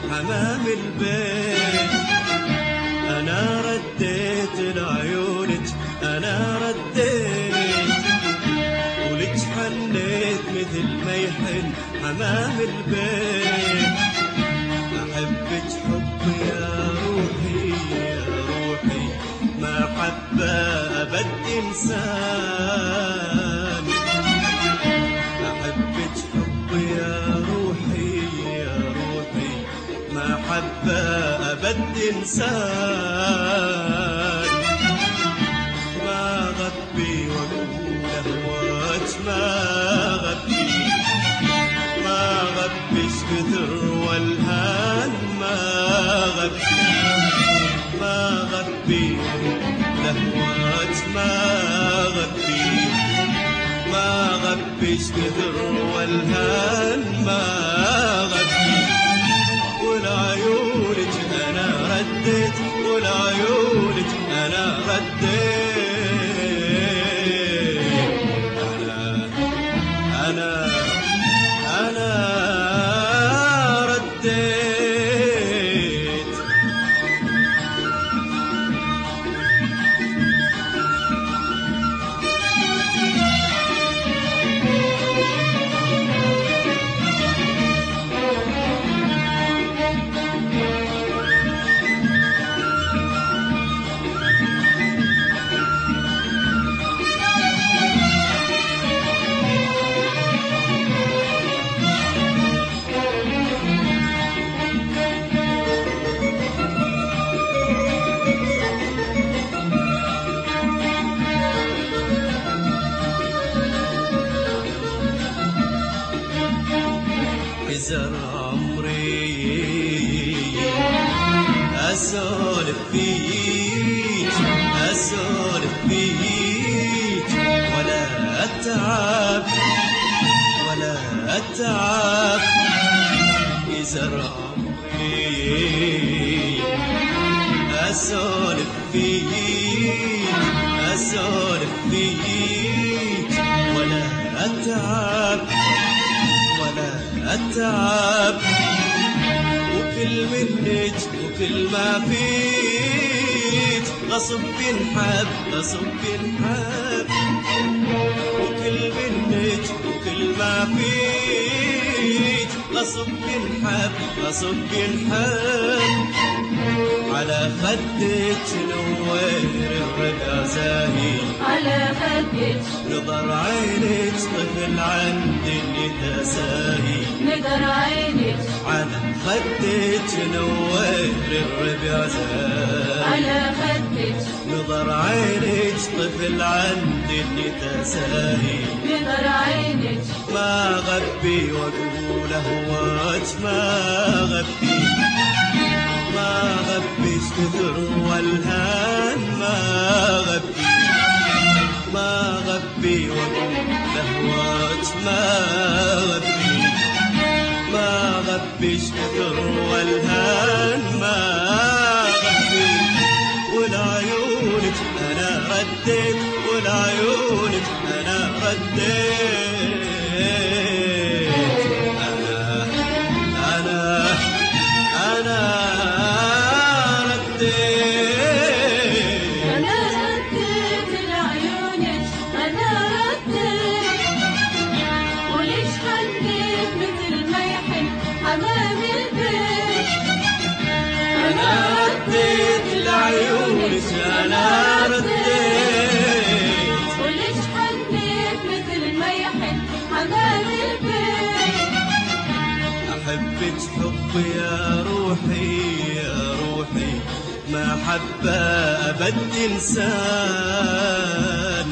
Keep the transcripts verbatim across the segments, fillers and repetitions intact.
حمام البيت. أنا رديت لعيونك، أنا رديت ولك حنيت مثل ما يحن حمام البيت. أحبك حب يا روحي يا روحي، ما حبة أبد إنسان. أحبك حب يا روحي يا روحي، ما حبة أبد إنسان. ما غبي وأقول أهواك، ما غبي ما غبش كثر والهان، ما غبي ما غبي لهواك، ما غبي ما غبش كثر والهان، ما غبي. ولعيونك أنا رديت، ولعيونك أنا رديت. أنا أنا أنا رديت. زر عمري أسولف فيك، أسولف فيك ولا أتعب ولا أتعب. زر عمري أسولف فيك، أسولف فيك ولا أتعب ولا أتعب. وكل منك وكل ما فيك غصب ينحب، غصب ينحب. وكل منك وكل ما فيك غصب ينحب، غصب ينحب. على خدك نوير الرقا زاهي، على خدك نظر عينك طفل عندي اللي تساهي، نظر عينك على خدك نوير الرقا زاهي، على خدك نظر عينك طفل عندي اللي تساهي، نظر عينك. ما غبي واقول اهواك، ما غبي ما غبش كثر والهان، ما غبي ما غبي واقول اهواك، ما غبي ما غبش كثر والهان، ما غبي. ولعيونك انا رديت، ولعيونك انا رديت. انا انا انا حمام البيت. أنا رديت لعيونك، أنا رديت وليش حنيت مثل ما يحن حمام البيت. أحبك حب يا روحي يا روحي، ما حبة أبد إنسان.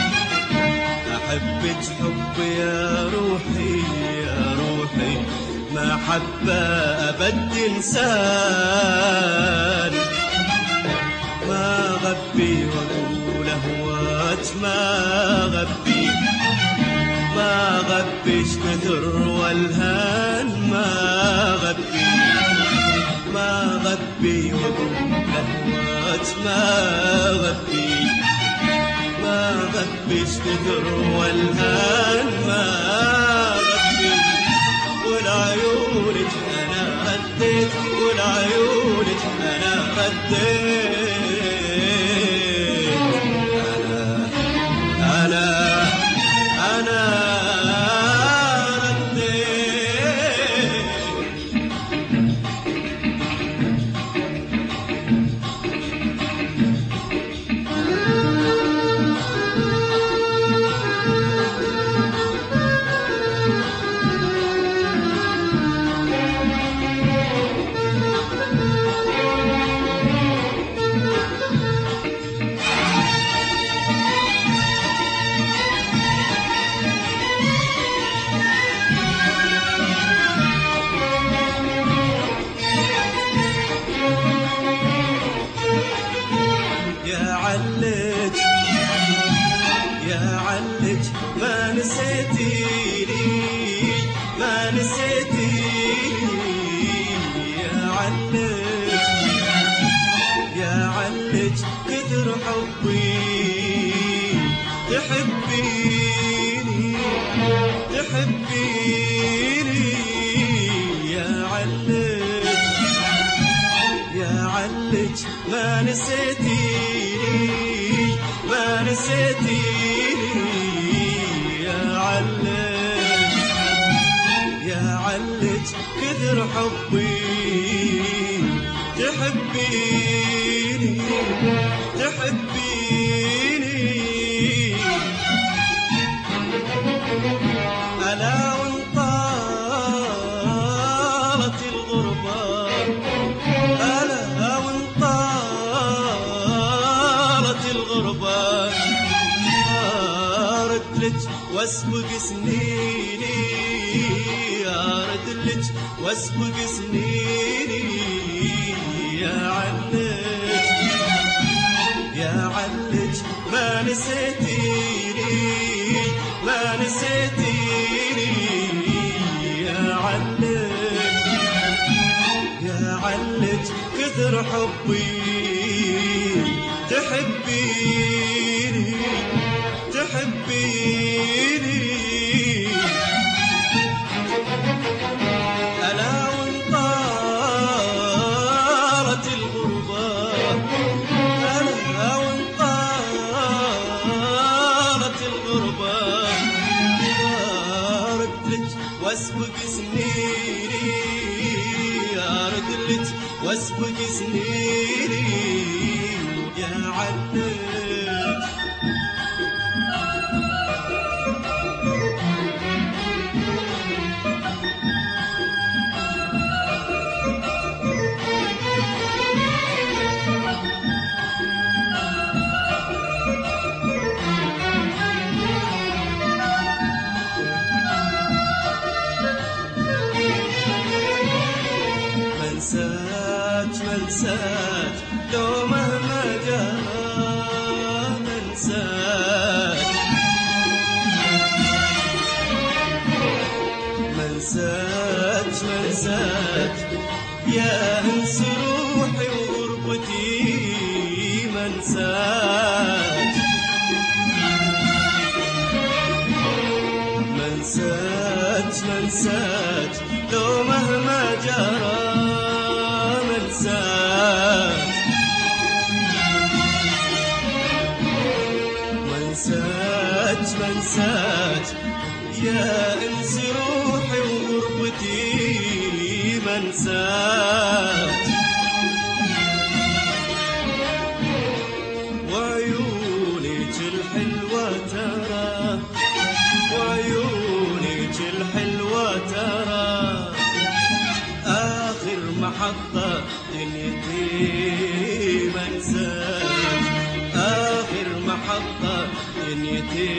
أحبك حب يا روحي يا روحي، ما حبة أبد إنسان. ما غبي وأقول أهواك، ما غبي ما غبش كثر والهان، ما غبي ما غبي وأقول أهواك، ما غبي ما غبش كثر والهان، ما غبي. ولعيونك أنا رديت ولعيونك أنا رديت. أنا أنا أنا يا علج يا علج ما نسيتيني ما نسيتيني يا علج يا علج كثر حبي تحبيني تحبيني يا علج يا علج ما نسيتيني ما نسيتيني يا علج يا علج كثر حبي تحبيني تحبيني ألا وإن طالت الغربة ألا وإن طالت الغربة أردلج واسبق سنيني أردلج واسبق سنيني يا علج يا علج ما نسيتيني ما نسيتيني يا علج يا علج كثر حبي تحبيني تحبيني ألا وإن طالت الغربة ألا وإن طالت الغربة أردلج واسبق سنيني أردلج واسبق سنيني يا علج منساك منساك لو مهما جرى منساك منساك منساك يا انس روحي وغربتي منساك منساك منساك لو مهما جرى منساك منساك منساك يا انس روحي وغربتي منساك وعيونك الحلوة ترى وعيونك الحلوة ترى آخر محطة دنيتي منساك آخر محطة دنيتي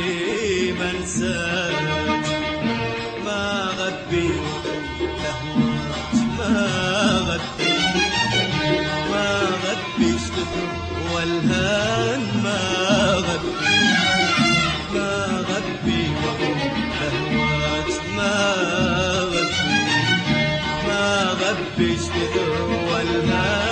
منساك ما غبي لهواك ما غبي ما غبي اشتكر والهان ما غبي ما غبي لهواك ما غبي ما غبي اشتكر والهان